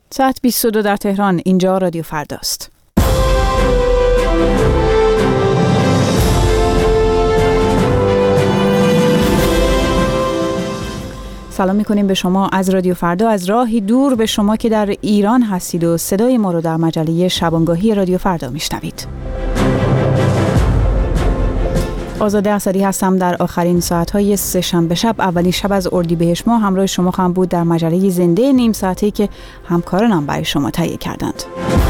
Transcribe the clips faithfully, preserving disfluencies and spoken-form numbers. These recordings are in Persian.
ساعت بیست و دو در تهران. اینجا رادیو فرداست. سلام میکنیم به شما از رادیو فردا، از راهی دور به شما که در ایران هستید و صدای ما رو در مجله شبانگاهی رادیو فردا میشنوید. آزاده اسدی هستم. در آخرین ساعت‌های سه‌شنبه شب، اولین شب از اردیبهشت ماه، همراه شما خواهم بود در مجله زنده نیم ساعتی که همکارانم برای شما تهیه کردند.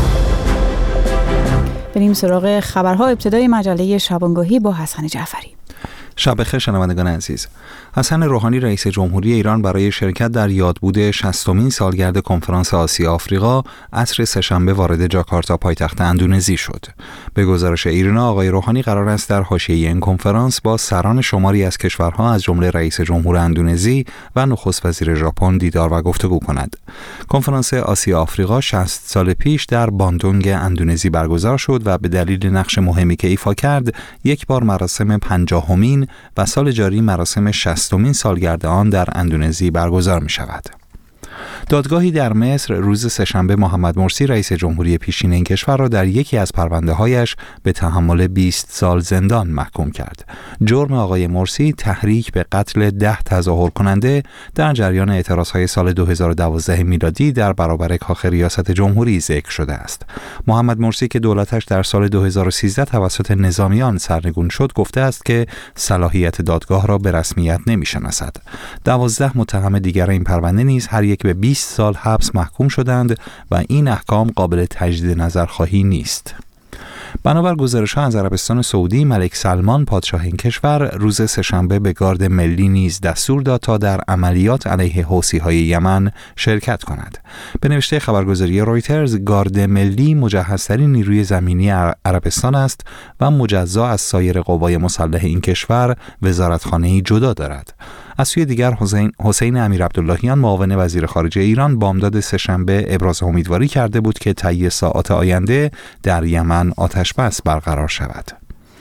بریم سراغ خبرها. ابتدای مجله شبانگاهی با حسن جعفری. شب بخیر شنوندگان عزیز. حسن روحانی رئیس جمهوری ایران برای شرکت در یادبود شصتمین سالگرد کنفرانس آسیا آفریقا عصر سه‌شنبه وارد جاکارتا پایتخت اندونزی شد. به گزارش ایرنا، آقای روحانی قرار است در حاشیه این کنفرانس با سران شماری از کشورها از جمله رئیس جمهور اندونزی و نخست وزیر ژاپن دیدار و گفتگو کند. کنفرانس آسیا آفریقا شصت سال پیش در باندونگ اندونزی برگزار شد و به دلیل نقش مهمی که ایفا کرد، یک بار مراسم پنجاهمین و سال جاری مراسم شصتمین سالگرد آن در اندونزی برگزار می شود. دادگاهی در مصر روز سه‌شنبه محمد مرسی رئیس جمهوری پیشین این کشور را در یکی از پرونده‌هایش به تحمل بیست سال زندان محکوم کرد. جرم آقای مرسی تحریک به قتل ده تظاهر کننده در جریان اعتراضهای سال دو هزار و دوازده میلادی در برابر کاخ ریاست جمهوری ذکر شده است. محمد مرسی که دولتش در سال دو هزار و سیزده توسط نظامیان سرنگون شد، گفته است که صلاحیت دادگاه را به رسمیت نمی‌شناسد. دوازده متهم دیگر این پرونده نیز هر یک به بیست سال حبس محکوم شدند و این احکام قابل تجدید نظرخواهی نیست. بنابر گزارش‌ها از عربستان سعودی، ملک سلمان پادشاه این کشور روز سه‌شنبه به گارد ملی نیز دستور داد تا در عملیات علیه حوثی‌های یمن شرکت کند. به نوشته خبرگزاری رویترز، گارد ملی مجهزترین نیروی زمینی عربستان است و مجزا از سایر قوای مسلح این کشور وزارتخانه‌ای جدا دارد. از سوی دیگر، حسین, حسین امیر عبداللهیان معاون وزیر خارجه ایران بامداد سه‌شنبه ابراز امیدواری کرده بود که طی ساعات آینده در یمن آتش بس برقرار شود.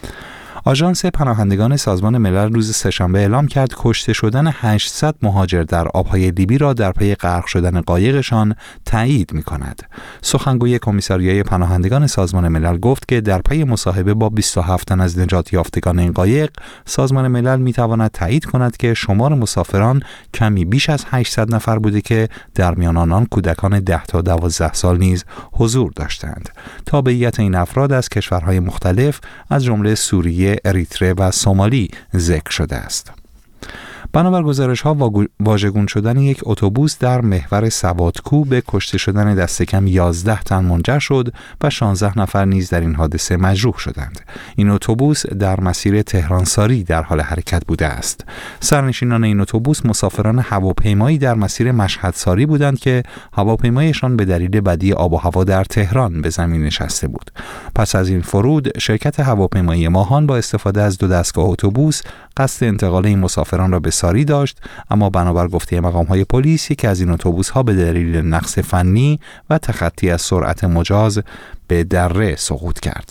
آژانس پناهندگان سازمان ملل روز سه‌شنبه اعلام کرد کشته شدن هشتصد مهاجر در آبهای لیبی را در پی غرق شدن قایقشان تایید می‌کند. سخنگوی کمیساریای پناهندگان سازمان ملل گفت که در پی مصاحبه با بیست و هفت تن از نجات یافتگان این قایق، سازمان ملل می‌تواند تایید کند که شمار مسافران کمی بیش از هشتصد نفر بوده که در میان آنان کودکان ده تا دوازده سال نیز حضور داشتند. تابعیت این افراد از کشورهای مختلف از جمله سوریه، اریتره و سومالی ذکر شده است. بنابر گزارش‌ها، واژگون شدن یک اتوبوس در محور سوادکو به کشته شدن دست کم یازده تن منجر شد و شانزده نفر نیز در این حادثه مجروح شدند. این اتوبوس در مسیر تهرانساری در حال حرکت بوده است. سرنشینان این اتوبوس مسافران هواپیمایی در مسیر مشهدساری بودند که هواپیمایشان به دلیل بدی آب و هوا در تهران به زمین نشسته بود. پس از این فرود، شرکت هواپیمایی ماهان با استفاده از دو دستگاه اتوبوس قصد انتقال این مسافران را به ساری داشت، اما بنابر گفته مقام‌های پلیس، یکی از این اتوبوس‌ها به دلیل نقص فنی و تخطی از سرعت مجاز به دره سقوط کرد.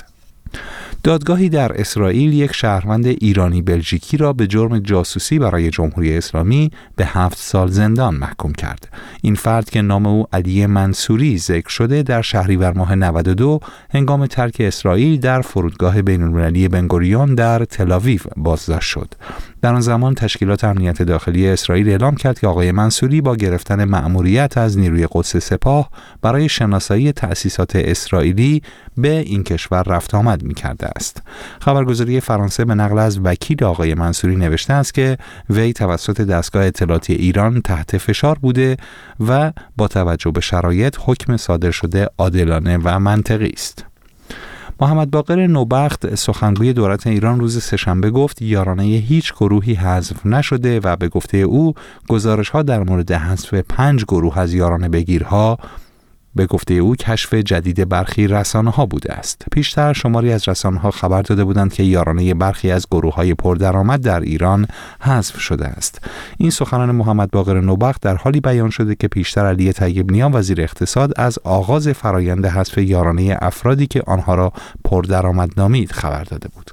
دادگاهی در اسرائیل یک شهروند ایرانی بلژیکی را به جرم جاسوسی برای جمهوری اسلامی به هفت سال زندان محکوم کرد. این فرد که نام او علی منصوری ذکر شده، در شهریور ماه نود و دو هنگام ترک اسرائیل در فرودگاه بین‌المللی بنگوریون در تل‌آویو بازداشت شد. در آن زمان تشکیلات امنیت داخلی اسرائیل اعلام کرد که آقای منصوری با گرفتن مأموریت از نیروی قدس سپاه برای شناسایی تأسیسات اسرائیلی به این کشور رفت آمد می‌کرده است. خبرگزاری فرانسه به نقل از وکیل آقای منصوری نوشته است که وی توسط دستگاه اطلاعاتی ایران تحت فشار بوده و با توجه به شرایط حکم صادر شده عادلانه و منطقی است. محمد باقر نوبخت سخنگوی دولت ایران روز سه‌شنبه گفت یارانه هیچ گروهی حذف نشده و به گفته او گزارش‌ها در مورد حذف پنج گروه از یارانه بگیرها به گفته او کشف جدید برخی رسانه‌ها بوده است. پیشتر شماری از رسانه‌ها خبر داده بودند که یارانه برخی از گروه‌های پردرآمد در ایران حذف شده است. این سخنان محمد باقر نوبخت در حالی بیان شده که پیشتر علی طیب نیا وزیر اقتصاد از آغاز فرایند حذف یارانه افرادی که آنها را پردرآمد نامید خبر داده بود.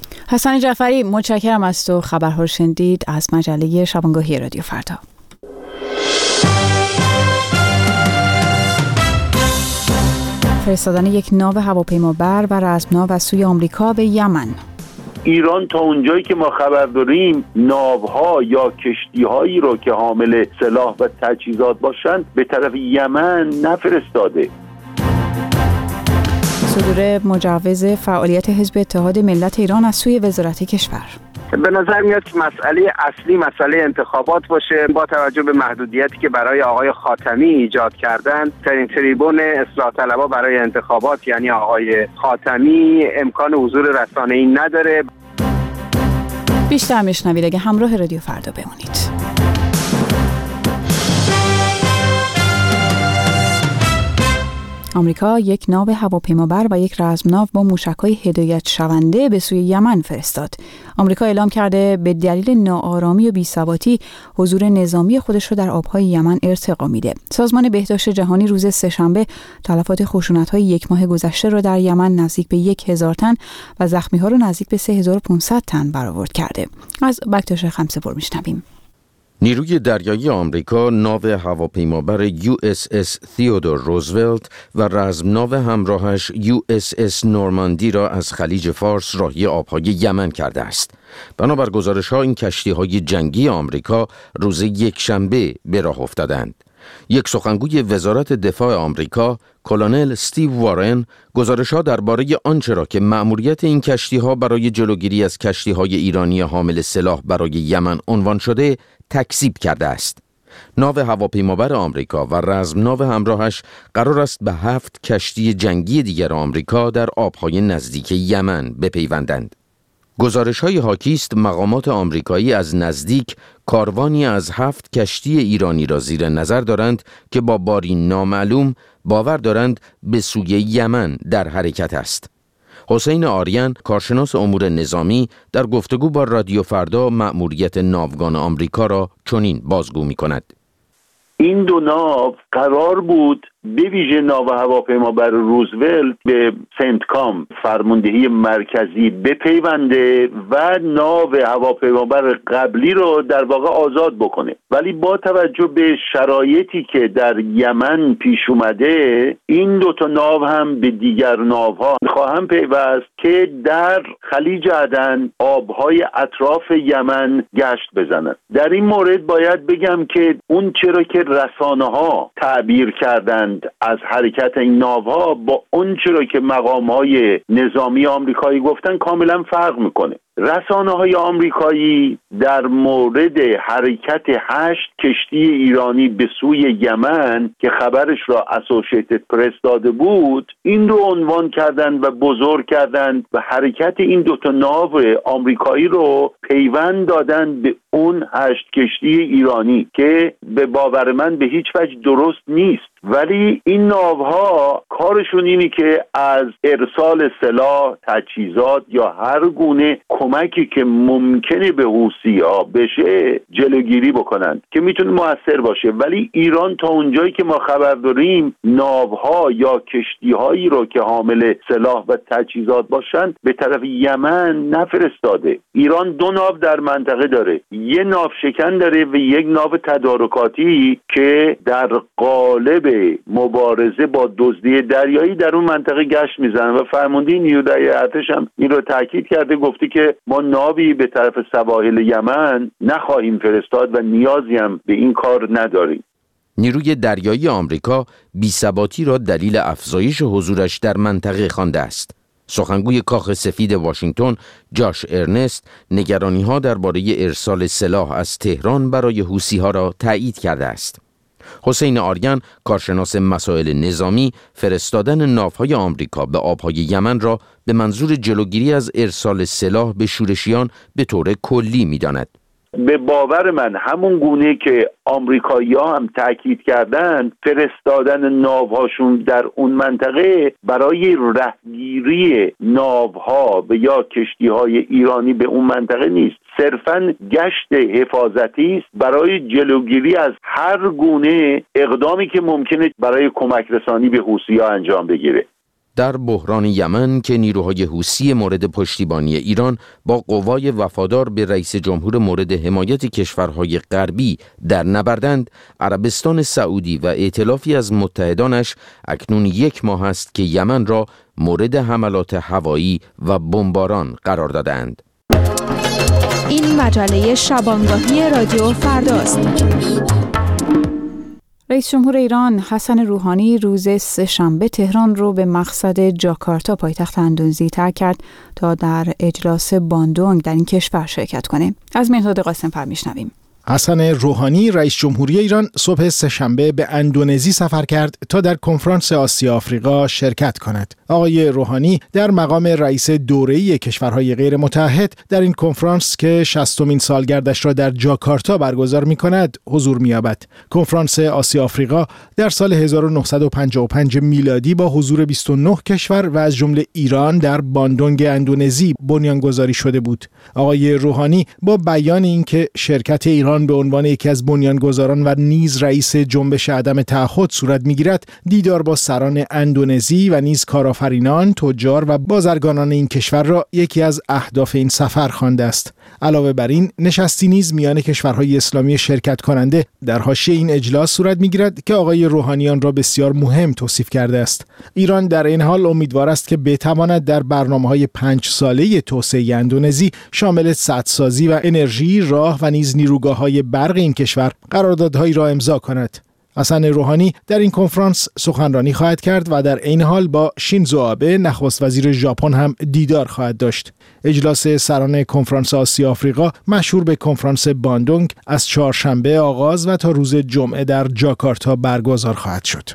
حسن جعفری، متشکرم از تو. خبرها رو شنیدید از مجله شبانگاهی رادیو فردا. فرستادن یک ناو هواپیمابر و رزمناو از سوی آمریکا به یمن. ایران تا اونجایی که ما خبر داریم ناوها یا کشتی‌هایی رو که حامل سلاح و تجهیزات باشن به طرف یمن نفرستاده. صدور مجوز فعالیت حزب اتحاد ملت ایران از سوی وزارت کشور. به نظر میاد که مسئله اصلی مسئله انتخابات باشه. با توجه به محدودیتی که برای آقای خاتمی ایجاد کردن، ترین تریبون اصلاح طلبها برای انتخابات یعنی آقای خاتمی امکان حضور رسانه‌ای نداره. بیشتر میشنوید اگه همراه رادیو فردا بمونید. آمریکا یک ناو هواپیمابر و یک رزمناو با موشک‌های هدایت شونده به سوی یمن فرستاد. آمریکا اعلام کرده به دلیل ناآرامی و بی‌ثباتی حضور نظامی خودش را در آب‌های یمن ارتقا میده. سازمان بهداشت جهانی روز سه‌شنبه تلفات خشونت‌های یک ماه گذشته را در یمن نزدیک به یک هزار تن و زخمی‌ها را نزدیک به سه هزار و پانصد تن برآورد کرده. از بکتاش خمسه‌پور میشنویم. نیروی دریایی آمریکا ناو هواپیمابر یو اس اس تئودور روزولت و رزمناو همراهش یو اس اس نورماندی را از خلیج فارس راهی آبهای یمن کرده است. بنابر گزارش‌ها این کشتی‌های جنگی آمریکا روز یکشنبه به راه افتادند. یک سخنگوی وزارت دفاع آمریکا، کلونل استیو وارن، گزارش‌ها درباره آنچه را که مأموریت این کشتی‌ها برای جلوگیری از کشتی‌های ایرانی حامل سلاح برای یمن عنوان شده، تکذیب کرده است. ناو هواپیمابر آمریکا و رزمناو همراهش قرار است به هفت کشتی جنگی دیگر آمریکا در آب‌های نزدیک یمن بپیوندند. گزارش‌های حاکی است مقامات آمریکایی از نزدیک کاروانی از هفت کشتی ایرانی را زیر نظر دارند که با باری نامعلوم باور دارند به سوی یمن در حرکت است. حسین آریان، کارشناس امور نظامی، در گفتگو با رادیو فردا مأموریت ناوگان آمریکا را چنین بازگو می‌کند. این دو ناو قرار بود به ویژه ناو هواپیمابر روزولت به سنتکام فرماندهی مرکزی بپیونده و ناو هواپیمابر قبلی رو در واقع آزاد بکنه، ولی با توجه به شرایطی که در یمن پیش اومده این دو تا ناو هم به دیگر ناوها خواهم پیوست که در خلیج عدن آبهای اطراف یمن گشت بزنن. در این مورد باید بگم که اون چرا که رسانه‌ها تعبیر کردند از حرکت این ناوها با اون چرا که مقام‌های نظامی آمریکایی گفتن کاملا فرق میکنه. رسانه‌های آمریکایی در مورد حرکت هشت کشتی ایرانی به سوی یمن که خبرش را اسوشیتد پرس داده بود این رو عنوان کردن و بزرگ کردن و حرکت این دوتا ناو آمریکایی رو پیوند دادن به اون هشت کشتی ایرانی که به باور من به هیچ وجه درست نیست. ولی این ناوها کارشون اینی که از ارسال سلاح، تجهیزات یا هر گونه کمکی که ممکنه به حوثی‌ها بشه جلوگیری بکنن که میتونه موثر باشه. ولی ایران تا اونجایی که ما خبر داریم ناوها یا کشتی‌هایی رو که حامل سلاح و تجهیزات باشن به طرف یمن نفرستاده. ایران دو ناو در منطقه داره، یه ناو شکن داره و یک ناو تدارکاتی که در قالب مبارزه با دزدی دریایی در اون منطقه گشت میزنن و فرمانده نیروی ارتش هم این رو تاکید کرده، گفته که ما ناوی به طرف سواحل یمن نخواهیم فرستاد و نیازی هم به این کار نداریم. نیروی دریایی آمریکا بی‌ثباتی را دلیل افزایش حضورش در منطقه خوانده است. سخنگوی کاخ سفید واشنگتن جاش ارنست نگرانی‌ها درباره ارسال سلاح از تهران برای حوثی‌ها را تایید کرده است. حسین آریان، کارشناس مسائل نظامی، فرستادن ناوهای آمریکا به آبهای یمن را به منظور جلوگیری از ارسال سلاح به شورشیان به طور کلی می‌داند. به باور من همون گونه که آمریکایی‌ها هم تاکید کردن فرستادن ناوهاشون در اون منطقه برای رهگیری ناوها و یا کشتی‌های ایرانی به اون منطقه نیست، صرفاً گشت حفاظتی است برای جلوگیری از هر گونه اقدامی که ممکنه برای کمک رسانی به حوثی‌ها انجام بگیره. در بحران یمن که نیروهای حوثی مورد پشتیبانی ایران با قوای وفادار به رئیس جمهور مورد حمایت کشورهای غربی در نبردند، عربستان سعودی و ائتلافی از متحدانش اکنون یک ماه است که یمن را مورد حملات هوایی و بمباران قرار دادند. این مجله شبانگاهی رادیو فرداست. رئیس جمهور ایران حسن روحانی روز سه‌شنبه تهران رو به مقصد جاکارتا پایتخت اندونزی ترک کرد تا در اجلاس باندونگ در این کشور شرکت کنه. از مهرداد قاسم‌فر میشنویم. حسن روحانی رئیس جمهوری ایران صبح سه‌شنبه به اندونزی سفر کرد تا در کنفرانس آسیا آفریقا شرکت کند. آقای روحانی در مقام رئیس دوره‌ای کشورهای غیر متحد در این کنفرانس که شصتمین سالگردش را در جاکارتا برگزار می‌کند حضور می‌یابد. کنفرانس آسیا آفریقا در سال هزار و نهصد و پنجاه و پنج میلادی با حضور بیست و نه کشور و از جمله ایران در باندونگ اندونزی بنیانگذاری شده بود. آقای روحانی با بیان اینکه شرکت ایران به عنوان یکی از بنیانگذاران و نیز رئیس جنبش عدم تعهد صورت می‌گیرد، دیدار با سران اندونزی و نیز کارآفرینان، تجار و بازرگانان این کشور را یکی از اهداف این سفر خوانده است. علاوه بر این، نشستی نیز میان کشورهای اسلامی شرکت کننده در حاشیه این اجلاس صورت می‌گیرد که آقای روحانیان را بسیار مهم توصیف کرده است. ایران در این حال امیدوار است که بتواند در برنامه‌های پنج ساله توسعه اندونزی شامل سدسازی و انرژی، راه و نیز نیروگاه‌های برق این کشور قراردادهایی را امضا کند. حسن روحانی در این کنفرانس سخنرانی خواهد کرد و در این حال با شینزو آبه نخست وزیر ژاپن هم دیدار خواهد داشت. اجلاس سران کنفرانس آسیا آفریقا مشهور به کنفرانس باندونگ از چهارشنبه آغاز و تا روز جمعه در جاکارتا برگزار خواهد شد.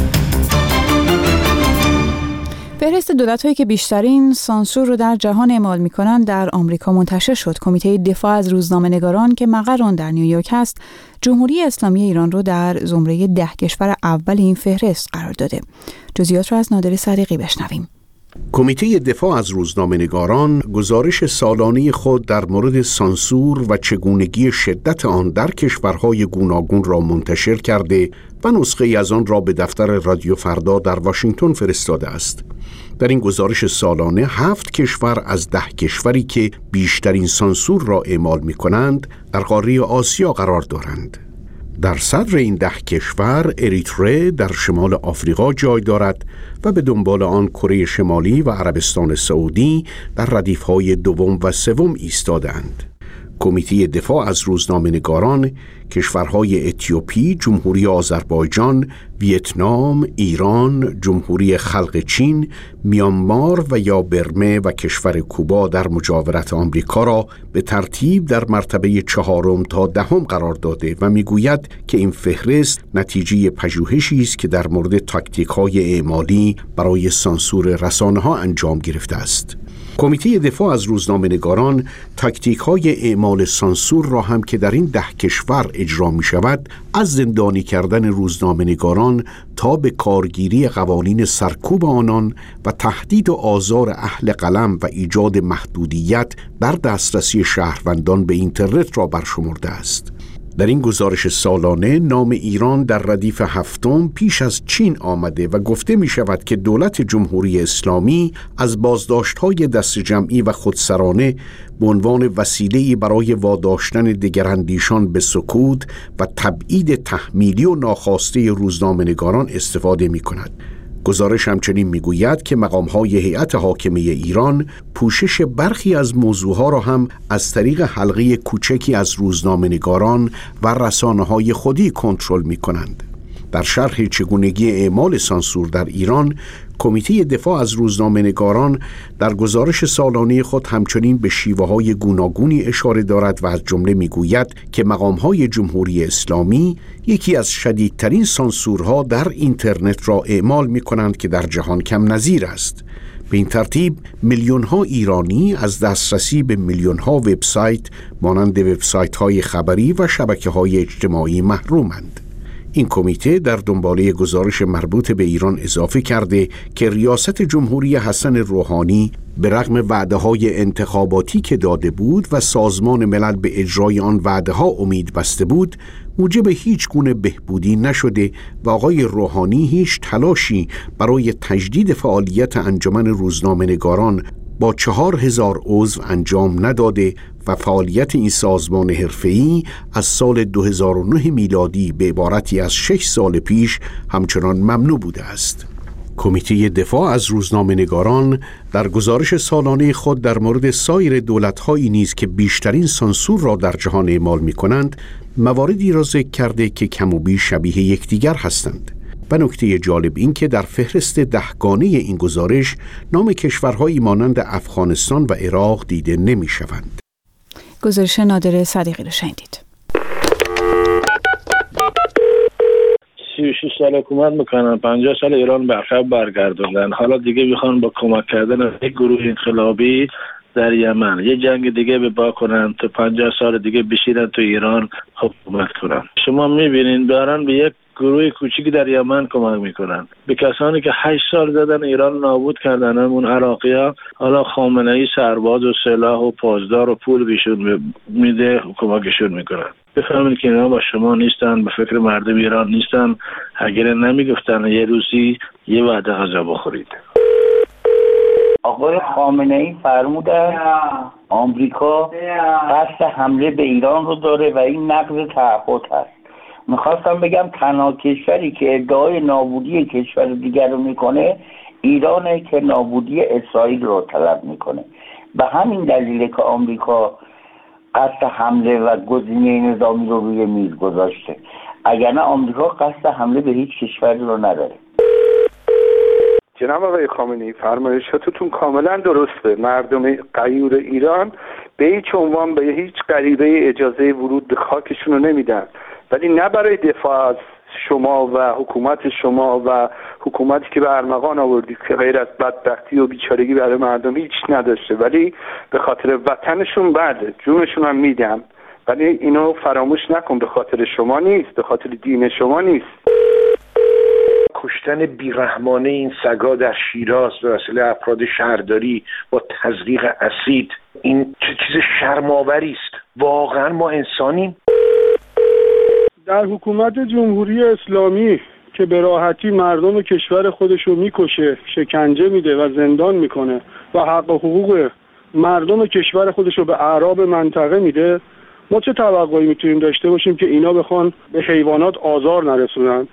فهرست دولت‌هایی که بیشترین سانسور رو در جهان اعمال می‌کنند در آمریکا منتشر شد. کمیته دفاع از روزنامه‌نگاران که مقر آن در نیویورک است، جمهوری اسلامی ایران رو در زمره ده کشور اول این فهرست قرار داده. جزئیات رو از نادر صدیقی بشنویم. کمیته دفاع از روزنامه‌نگاران گزارش سالانه خود در مورد سانسور و چگونگی شدت آن در کشورهای گوناگون را منتشر کرده و نسخه‌ای از آن را به دفتر رادیو فردا در واشنگتن فرستاده است. در این گزارش سالانه هفت کشور از ده کشوری که بیشترین سانسور را اعمال می‌کنند در قاره آسیا قرار دارند. در صدر این ده کشور اریتره در شمال آفریقا جای دارد و به دنبال آن کره شمالی و عربستان سعودی در ردیف‌های دوم و سوم ایستادند. کمیته دفاع از روزنامه‌نگاران کشورهای اتیوپی، جمهوری آذربایجان، ویتنام، ایران، جمهوری خلق چین، میانمار و یا برمه و کشور کوبا در مجاورت آمریکا را به ترتیب در مرتبه چهارم تا دهم قرار داده و میگوید که این فهرست نتیجه پژوهشی است که در مورد تاکتیک‌های اعمالی برای سانسور رسانه‌ها انجام گرفته است. کمیته دفاع از روزنامه‌نگاران تاکتیک‌های اعمال سانسور را هم که در این ده کشور اجرا می‌شود، از زندانی کردن روزنامه‌نگاران تا به کارگیری قوانین سرکوب آنان و تهدید و آزار اهل قلم و ایجاد محدودیت در دسترسی شهروندان به اینترنت را برشمرده است. در این گزارش سالانه نام ایران در ردیف هفتم پیش از چین آمده و گفته می شود که دولت جمهوری اسلامی از بازداشت‌های دست جمعی و خودسرانه به عنوان وسیله‌ای برای واداشتن دگراندیشان به سکوت و تبعید تحمیلی و ناخواسته روزنامه‌نگاران استفاده می کند. گزارش همچنین میگوید که مقام‌های هیئت حاکمه ایران پوشش برخی از موضوعها را هم از طریق حلقه کوچکی از روزنامه‌نگاران و رسانه‌های خودی کنترل می‌کنند. در شرح چگونگی اعمال سانسور در ایران، کمیته دفاع از روزنامه‌نگاران در گزارش سالانه خود همچنین به شیوه‌های گوناگونی اشاره دارد و از جمله می‌گوید که مقام‌های جمهوری اسلامی یکی از شدیدترین سانسورها در اینترنت را اعمال می‌کنند که در جهان کم نظیر است. به این ترتیب میلیون‌ها ایرانی از دسترسی به میلیون‌ها وبسایت مانند وبسایت‌های خبری و شبکه‌های اجتماعی محرومند. این کمیته در دنباله گزارش مربوط به ایران اضافه کرده که ریاست جمهوری حسن روحانی به رغم وعده‌های انتخاباتی که داده بود و سازمان ملل به اجرای آن وعده‌ها امید بسته بود، موجب هیچ گونه بهبودی نشده و آقای روحانی هیچ تلاشی برای تجدید فعالیت انجمن روزنامه‌نگاران با چهار هزار عضو انجام نداده و فعالیت این سازمان حرفه‌ای از سال دو هزار و نه میلادی به عبارتی از شش سال پیش همچنان ممنوع بوده است. کمیته دفاع از روزنامه‌نگاران در گزارش سالانه خود در مورد سایر دولت‌هایی نیز که بیشترین سانسور را در جهان اعمال می‌کنند، مواردی را ذکر کرده که کم و بیش شبیه یکدیگر هستند. و نکته جالب این که در فهرست دهگانه این گزارش نام کشورهایی مانند افغانستان و عراق دیده نمی‌شوند. گزارش نادر صدیقی را شنیدید. سی و شش سال حکومت میکنن، پنجاه سال ایران به عقب برگردوندن. حالا دیگه میخوان با کمک کردن یک گروه انقلابی در یمن یه جنگ دیگه به با کنن تا پنجاه سال دیگه بشینن تو ایران حکومت کنن. شما میبینین دارن به یک گروه کوچیکی در یمن کمک میکنن، به کسانی که هشت سال زدن ایران نابود کردن. همون عراقی‌ها حالا خامنه‌ای سرباز و سلاح و پاسدار و پول بهشون میده، کمکشون میکنن. بفهمید که اینا با شما نیستن، به فکر مردم ایران نیستن. اگر نمیگفتن یه روزی یه وعده غذا بخورید. آقای خامنه‌ای فرمودن آمریکا قصد حمله به ایران رو داره و این نقض تعهد هست. میخواستم بگم تنها کشوری که ادعای نابودی کشور دیگر رو میکنه ایرانه که نابودی اسرائیل رو طلب میکنه. به همین دلیله که آمریکا قصد حمله و گزینه نظامی رو روی میز گذاشته. اگر نه آمریکا قصد حمله به هیچ کشوری رو نداره. جناب آقای خامنه‌ای فرمایشاتتون کاملا درسته. مردم غیور ایران به هیچ عنوان به هیچ غریبه اجازه ورود به خاکشون رو نمیدن، ولی نه برای دفاع از شما و حکومت شما و حکومتی که به ارمغان آوردید که غیر از بدبختی و بیچارگی برای مردم هیچ نداشته، ولی به خاطر وطنشون بعد جونشون هم میدن. ولی اینو فراموش نکن، به خاطر شما نیست، به خاطر دین شما نیست. کشتن بیرحمانه این سگا در شیراز به وسیله افراد شهرداری با تزریق اسید، این چه چیز شرم‌آوری است. واقعا ما انسانیم؟ در حکومت جمهوری اسلامی که به راحتی مردم کشور خودشو میکشه، شکنجه میده و زندان میکنه و حق و حقوق مردم کشور خودشو به اعراب منطقه میده، ما چه توقعی میتونیم داشته باشیم که اینا بخوان به حیوانات آزار نرسونن؟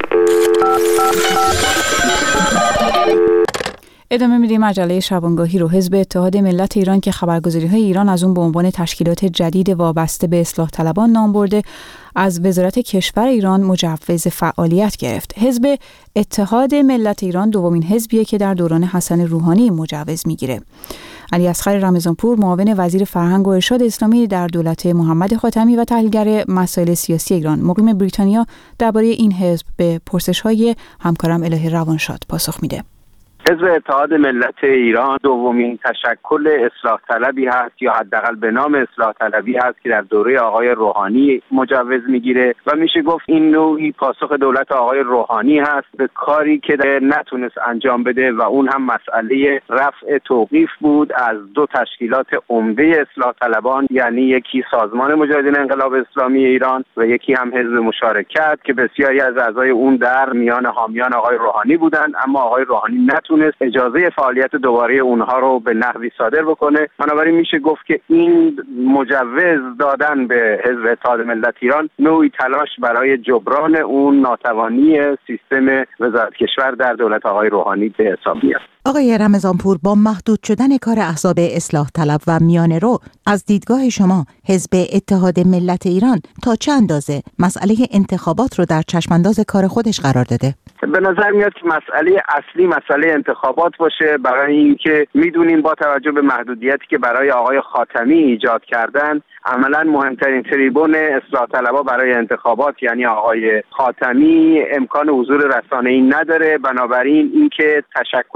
ادامه میدیم مجله شبانگاهی رو. حزب اتحاد ملت ایران که خبرگزاری‌های ایران از اون به عنوان تشکیلات جدید وابسته به اصلاح طلبان نام برده، از وزارت کشور ایران مجوز فعالیت گرفت. حزب اتحاد ملت ایران دومین حزبیه که در دوران حسن روحانی مجوز میگیره. علی اصغر رمضانپور، معاون وزیر فرهنگ و ارشاد اسلامی در دولت محمد خاتمی و تحلیلگر مسائل سیاسی ایران، مقیم بریتانیا، درباره این حزب به پرسش‌های همکارم الهی روانشاد پاسخ میده. حزب اتحاد ملت ایران دومین تشکل اصلاح طلبی هست، یا حداقل به نام اصلاح طلبی هست که در دوره آقای روحانی مجوز میگیره و میشه گفت این نوعی پاسخ دولت آقای روحانی هست به کاری که نتونست انجام بده و اون هم مسئله رفع توقیف بود از دو تشکیلات عمده اصلاح طلبان، یعنی یکی سازمان مجاهدین انقلاب اسلامی ایران و یکی هم حزب مشارکت که بسیاری از اعضای اون در میان حامیان آقای روحانی بودند، اما آقای روحانی نتونست اجازه فعالیت دوباره اونها رو به نحوی صادر بکنه. بنابراین میشه گفت که این مجوز دادن به حزب اتحاد ملت ایران نوعی تلاش برای جبران اون ناتوانی سیستم وزارت کشور در دولت آقای روحانی به حساب میاد. آقای رمضانپور، با محدود شدن کار احزاب اصلاح طلب و میانه رو، از دیدگاه شما حزب اتحاد ملت ایران تا چه اندازه مسئله انتخابات رو در چشمانداز کار خودش قرار داده؟ به نظر میاد که مسئله اصلی مسئله انتخابات باشه، برای اینکه میدونیم با توجه به محدودیتی که برای آقای خاتمی ایجاد کردن، عملا مهمترین تریبون اصلاح طلبها برای انتخابات یعنی آقای خاتمی امکان حضور رسانه‌ای نداره. بنابراین اینکه تشکلی وجود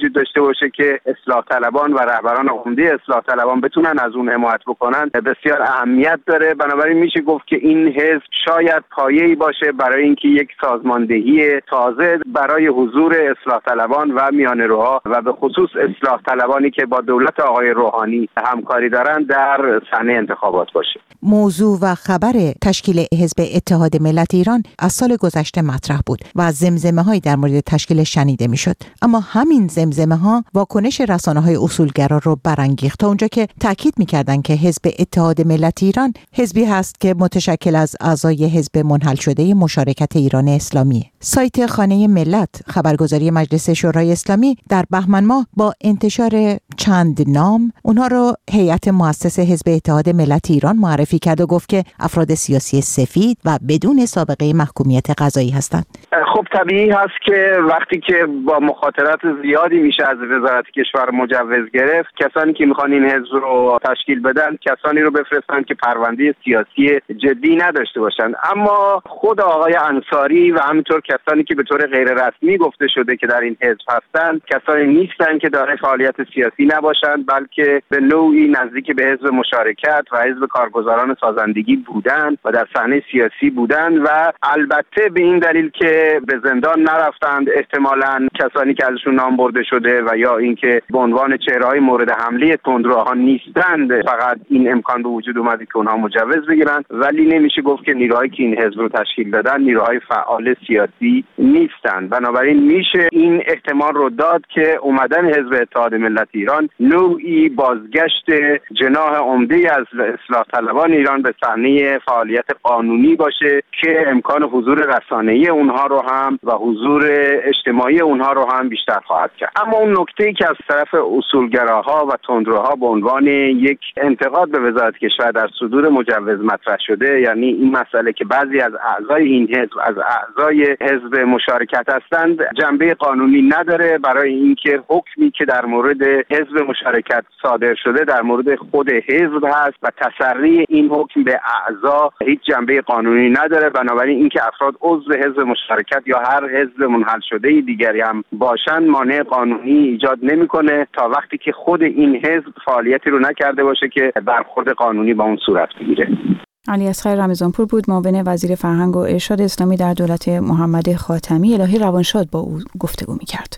وجود داشته باشه که اصلاح طلبان و رهبران عمده اصلاح طلبان بتونن از اون حمایت بکنن بسیار اهمیت داره. بنابراین میشه گفت که این حزب شاید پایه‌ای باشه برای اینکه یک سازماندهی تازه برای حضور اصلاح طلبان و میانه‌روها و به خصوص اصلاح طلبانی که با دولت آقای روحانی همکاری دارن در صحنه انتخابات باشه. موضوع و خبر تشکیل حزب اتحاد ملت ایران از سال گذشته مطرح بود و زمزمه‌هایی در مورد تشکیل شنیده میشد، اما همین زمزمه‌ها واکنش رسانه‌های اصولگرا رو برانگیخت تا اونجا که تاکید می‌کردند که حزب اتحاد ملت ایران حزبی هست که متشکل از اعضای حزب منحل شده مشارکت ایران اسلامی. سایت خانه ملت خبرگزاری مجلس شورای اسلامی در بهمن ماه با انتشار چند نام اونها رو هیئت مؤسس حزب اتحاد ملت ایران معرفی کرد و گفت که افراد سیاسی سفید و بدون سابقه محکومیت قضایی هستند. خب طبیعی هست که وقتی که با مخاطرات زیادی میشه از وزارت کشور مجوز گرفت، کسانی که میخوان این حزب رو تشکیل بدن کسانی رو بفرستن که پرونده سیاسی جدی نداشته باشند. اما خود آقای انصاری و همینطور کسانی که به طور غیر رسمی گفته شده که در این حزب هستند کسانی نیستند که دارای فعالیت سیاسی نباشند، بلکه به نوعی نزدیک به حزب مشارکت و حزب کارگزاران سازندگی بودند و در صحنه سیاسی بودند و البته به این دلیل که به زندان نرفتند، احتمالاً کسانی که ازشون نام برده شده و یا اینکه به عنوان چهره‌های مورد حمله تندروها نیستند فقط این امکان به وجود اومده که اونها مجوز بگیرن، ولی نمیشه گفت که نیروهایی که این حزب رو تشکیل دادن نیروهای فعال سیاسی نیستند. بنابراین میشه این احتمال رو داد که اومدن حزب اتحاد ملت ایران نوعی بازگشت جناح عمده از اصلاح طلبان ایران به صحنه فعالیت قانونی باشه که امکان حضور رسانه‌ای اونها رو هم و حضور اجتماعی اونها رو هم بیشتر خواهد کرد. اما اون نکته‌ای که از طرف اصولگراها و تندروها به عنوان یک انتقاد به وزارت کشور در صدور مجوز مطرح شده، یعنی این مسئله که بعضی از اعضای این حزب از اعضای حزب مشارکت هستند جنبه قانونی نداره، برای اینکه حکمی که در مورد حزب مشارکت صادر شده در مورد خود حزب هست و تسری این حکم به اعضا هیچ جنبه قانونی نداره. بنابراین اینکه افراد عضو حزب مشارکت یا هر حزب منحل شده دیگری هم باشن مانع قانونی ایجاد نمیکنه تا وقتی که خود این حزب فعالیتی رو نکرده باشه که برخورد قانونی با اون صورت بگیره. علی اصغر رمضانپور بود، معاون وزیر فرهنگ و ارشاد اسلامی در دولت محمد خاتمی. الهی روانشاد با او گفتگو می‌کرد.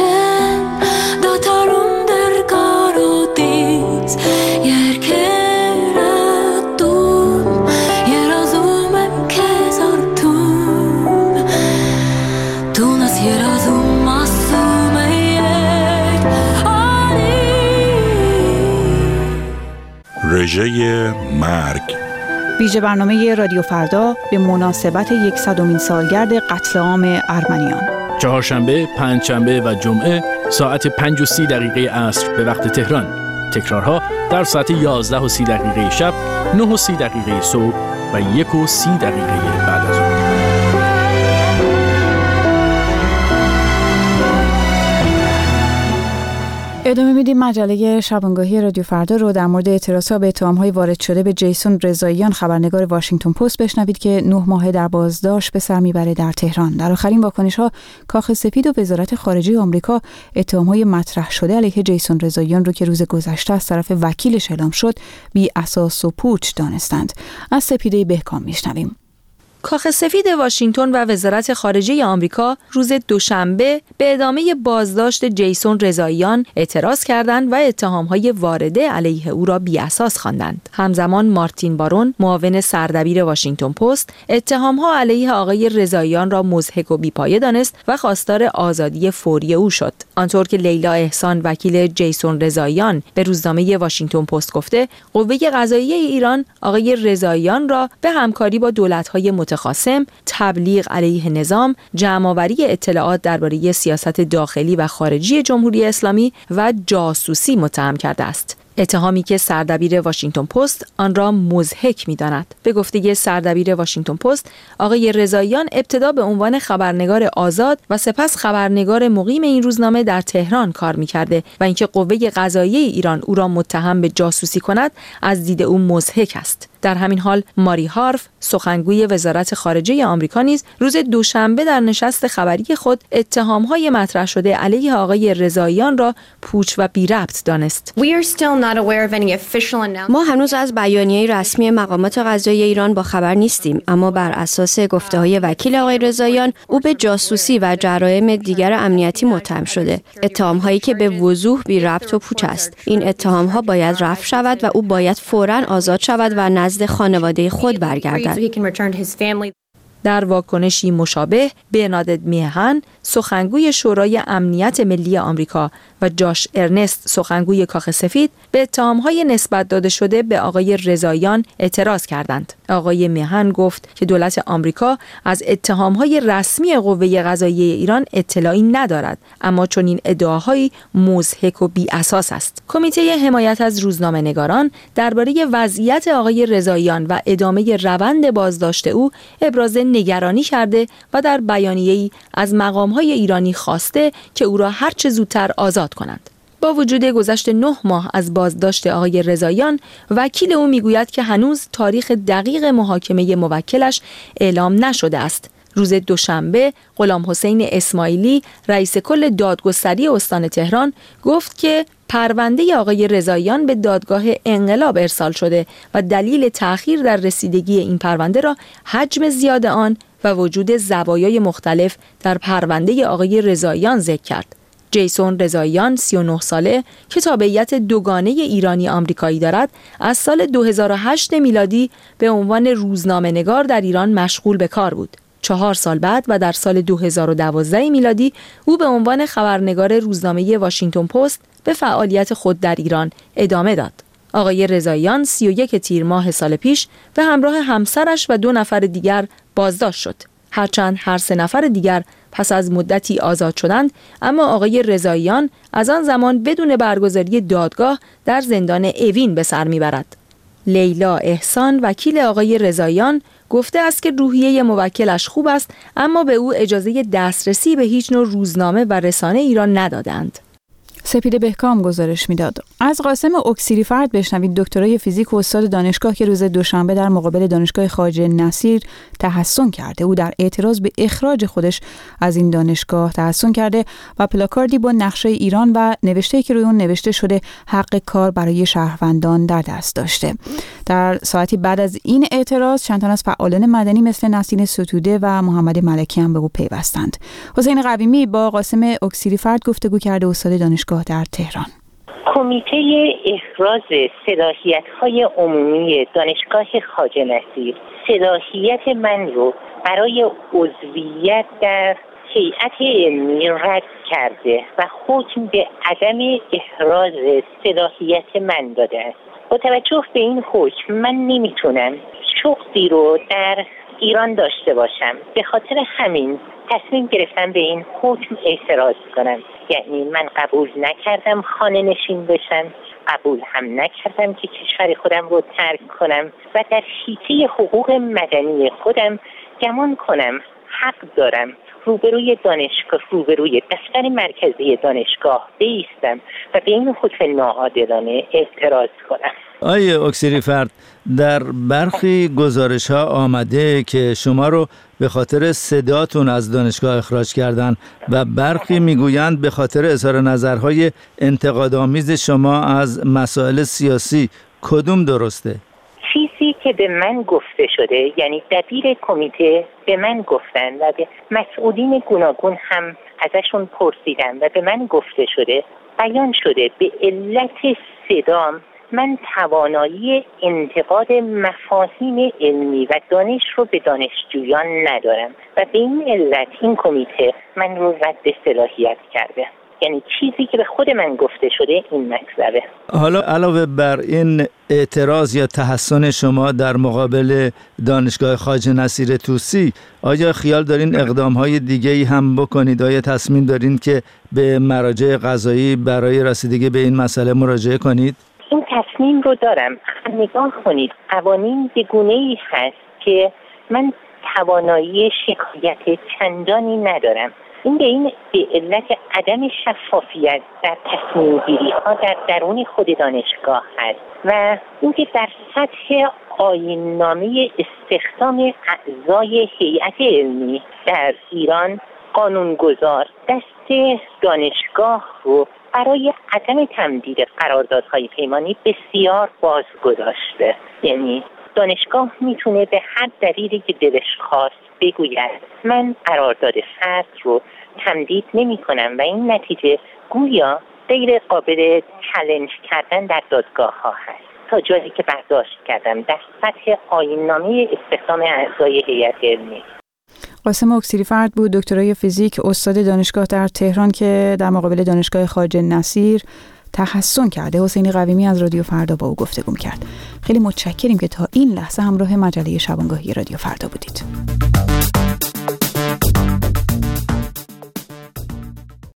رژه مرگ ویژه برنامه رادیو فردا به مناسبت یکصدمین سالگرد قتل عام ارمنیان. چهارشنبه، پنجشنبه و جمعه ساعت پنج و سی دقیقه عصر به وقت تهران. تکرارها در ساعت یازده و سی دقیقه شب، نه و سی دقیقه صبح و یک و سی دقیقه بعد از ظهر. ادامه میدیم مجله شبانگاهی رادیو فردا رو. در مورد اعتراضها به اتهام‌های وارد شده به جیسون رضاییان خبرنگار واشنگتن پست بشنوید که نه ماه در بازداشت به سر میبره در تهران. در آخرین واکنش‌ها کاخ سفید و وزارت خارجه آمریکا اتهام‌های مطرح شده علیه جیسون رضاییان رو که روز گذشته از طرف وکیلش اعلام شد بی اساس و پوچ دانستند. از سپیده بهکام میشنویم. کاخ سفید واشنگتن و وزارت خارجه آمریکا روز دوشنبه به ادامه بازداشت جیسون رضاییان اعتراض کردند و اتهام‌های وارده علیه او را بی‌اساس خواندند. همزمان مارتین بارون، معاون سردبیر واشنگتن پست، اتهام‌ها علیه آقای رضاییان را مضحک و بی‌پایه دانست و خواستار آزادی فوری او شد. آنطور که لیلا احسان، وکیل جیسون رضاییان، به روزنامه واشنگتن پست گفته، قوه قضاییه ایران آقای رضاییان را به همکاری با دولت‌های متخاصم، تبلیغ علیه نظام، جمع‌آوری اطلاعات درباره سیاست داخلی و خارجی جمهوری اسلامی و جاسوسی متهم کرده است. اتهامی که سردبیر واشنگتن پست آن را مضحک می‌داند. به گفته سردبیر واشنگتن پست، آقای رضاییان ابتدا به عنوان خبرنگار آزاد و سپس خبرنگار مقیم این روزنامه در تهران کار می‌کرده و اینکه قوه قضاییه ایران او را متهم به جاسوسی کند از دید او مضحک است. در همین حال ماری هارف، سخنگوی وزارت خارجه آمریکا نیز روز دوشنبه در نشست خبری خود اتهام‌های مطرح شده علیه آقای رضاییان را پوچ و بی ربط دانست. ما هنوز از بیانیه رسمی مقامات قضایی ایران با خبر نیستیم، اما بر اساس گفته‌های وکیل آقای رضاییان او به جاسوسی و جرایم دیگر امنیتی متهم شده. اتهام‌هایی که به وضوح بی ربط و پوچ است. این اتهام‌ها باید رفع شود و او باید فوراً آزاد شود و نزد خانواده خود برگردد. در واکنشی مشابه، برنادت میهن، سخنگوی شورای امنیت ملی آمریکا و جاش ارنست، سخنگوی کاخ سفید، به اتهام‌های نسبت داده شده به آقای رضاییان اعتراض کردند. آقای میهن گفت که دولت آمریکا از اتهام‌های رسمی قوه قضاییه ایران اطلاعی ندارد، اما چون این ادعاهایی مضحک و بی اساس است. کمیته حمایت از روزنامه‌نگاران درباره وضعیت آقای رضاییان و ادامه روند بازداشت او ابراز نگرانی کرده و در بیانیه‌ای از مقام‌های ایرانی خواسته که او را هر چه زودتر آزاد کنند. با وجود گذشت نه ماه از بازداشت آقای رضاییان، وکیل او میگوید که هنوز تاریخ دقیق محاکمه موکلش اعلام نشده است. روز دوشنبه غلام حسین اسماعیلی، رئیس کل دادگستری استان تهران، گفت که پرونده آقای رضاییان به دادگاه انقلاب ارسال شده و دلیل تأخیر در رسیدگی این پرونده را حجم زیاد آن و وجود زوایای مختلف در پرونده آقای رضاییان ذکر کرد. جیسون رضاییان، سی و نه ساله، که تابعیت دوگانه ایرانی آمریکایی دارد، از سال دو هزار و هشت میلادی به عنوان روزنامه‌نگار در ایران مشغول به کار بود. چهار سال بعد و در سال دو هزار و دوازده میلادی او به عنوان خبرنگار روزنامه واشنگتن پست به فعالیت خود در ایران ادامه داد. آقای رضاییان سی و یک تیر ماه سال پیش به همراه همسرش و دو نفر دیگر بازداشت شد. هرچند هر سه نفر دیگر پس از مدتی آزاد شدند، اما آقای رضاییان از آن زمان بدون برگزاری دادگاه در زندان اوین به سر میبرد. لیلا احسان، وکیل آقای رضاییان، گفته است که روحیه موکلش خوب است، اما به او اجازه دسترسی به هیچ نوع روزنامه و رسانه ایران ندادند. سپید بهکام گزارش میداد. از قاسم اکسیریفرد بشنوید، دکترای فیزیک و استاد دانشگاه که روز دوشنبه در مقابل دانشگاه خواجه نصیر تحسن کرده. او در اعتراض به اخراج خودش از این دانشگاه تحسن کرده و پلاکاردی با نقشه ایران و نوشته‌ای که روی اون نوشته شده حق کار برای شهروندان در دست داشته. در ساعتی بعد از این اعتراض چند تن از فعالان مدنی مثل نسرین ستوده و محمد ملکی هم به او پیوستند. حسین قویمی با قاسم اکسیریفرد گفتگو کرده، استاد دانشگاه در تهران. کمیته احراز صلاحیت‌های عمومی دانشگاه خواجه نصیر صلاحیت من رو برای عضویت در هیئت علمی رد کرده و حکم به عدم احراز صلاحیت من داده است. با توجه به این حکم من نمیتونم شغلی رو در ایران داشته باشم. به خاطر همین تصمیم گرفتم به این حکم اعتراض کنم. یعنی من قبول نکردم خانه نشین بشم، قبول هم نکردم که کشور خودم رو ترک کنم و در حیطه حقوق مدنی خودم گمان کنم حق دارم روبروی دانشگاه، روبروی دفتر مرکزی دانشگاه بایستم و به این حکم ناعادلانه اعتراض کنم. آیه اکسیریفرد، در برخی گزارش ها آمده که شما رو به خاطر صداتون از دانشگاه اخراج کردن و برخی میگویند به خاطر اظهار نظرهای انتقادآمیز شما از مسائل سیاسی. کدوم درسته؟ چیزی که به من گفته شده، یعنی دبیر کمیته به من گفتن و به مسئولین گوناگون هم ازشون پرسیدم و به من گفته شده، بیان شده به علت صدام من توانایی انتقاد مفاهیم علمی و دانش رو به دانشجویان ندارم و به این علت این کمیته من رو رد صلاحیت کرده. یعنی چیزی که به خود من گفته شده این مطلبه. حالا علاوه بر این اعتراض یا تحسن شما در مقابل دانشگاه خواجه نصیر طوسی، آیا خیال دارین اقدام‌های دیگه‌ای هم بکنید؟ آیا تصمیم دارین که به مراجع قضایی برای رسیدگی به این مسئله مراجعه کنید؟ این تصمیم رو دارم. نگاه کنید، قوانین به گونه‌ای هست که من توانایی شکایت چندانی ندارم. این به این به علت عدم شفافیت در تصمیم گیری ها در درون خود دانشگاه هست و اینکه در سطح آیین‌نامه استخدام اعضای هیئت علمی در ایران قانونگذار دست دانشگاه رو برای عدم تمدید قراردادهای پیمانی بسیار باز گذاشته. یعنی دانشگاه میتونه به هر دلیلی که دلش خواست بگوید من قرارداد فرد رو تمدید نمی کنم و این نتیجه گویا غیر قابل چالش کردن در دادگاه ها هست. تا جایی که برداشت کردم در سطح آیین‌نامه استخدام اعضای هیئت علمی. قاسم اکسیری‌فرد بود، دکترای فیزیک، استاد دانشگاه در تهران که در مقابل دانشگاه خواجه نصیر تحسن کرده. حسینی قویمی از رادیو فردا با او گفتگو کرد. خیلی متشکریم که تا این لحظه همراه مجله شبانگاهی رادیو فردا بودید.